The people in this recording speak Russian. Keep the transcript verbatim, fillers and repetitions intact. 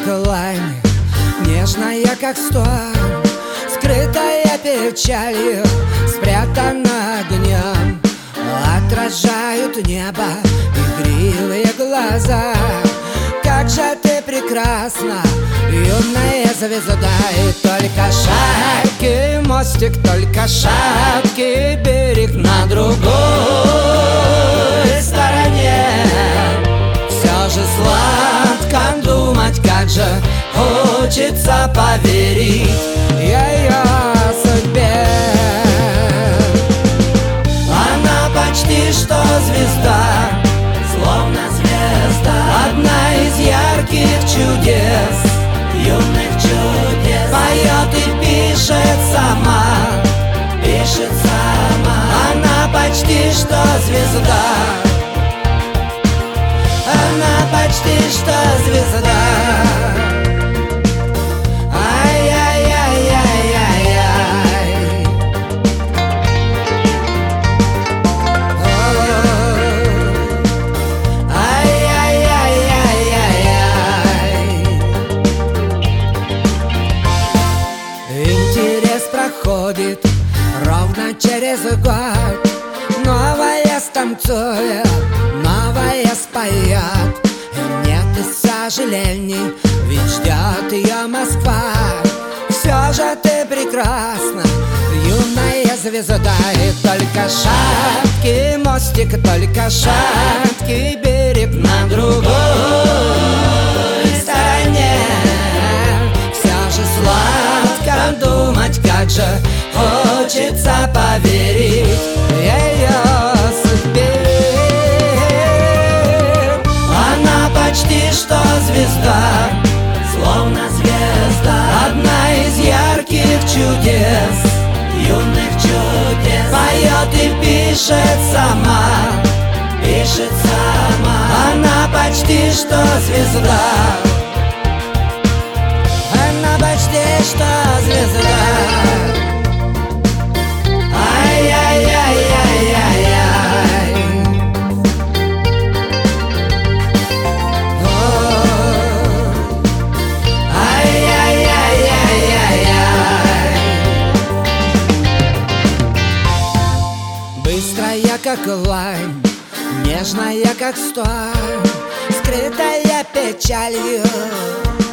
как лань, нежная, как стон, скрытая печалью, спрятана огнем. Отражают небо игривые глаза. Как же ты прекрасна, юная звезда. И только шаткий мостик, только шаткий берег на другой стороне. Все же сладко думать, как же хочется поверить ее судьбе. Она почти что звезда, словно звезда, одна из ярких чудес, юных чудес. Поет и пишет сама, пишет сама. Она почти что звезда, она почти что звезда. Интерес проходит ровно через год. Новая станцует, новая споет. И нет и сожалений, ведь ждет ее Москва. Все же ты прекрасна, юная звезда. И только шаткий мостик, только шаткий берег на другой стороне. Все же сладко думать, как же хочется поверить ее судьбе. Она почти что звезда, словно звезда, одна из ярких чудес, юных чудес. Поет и пишет сама, пишет сама. Она почти что звезда, она почти что звезда. Быстрая, как лань, нежная, как стон, скрытая печалью.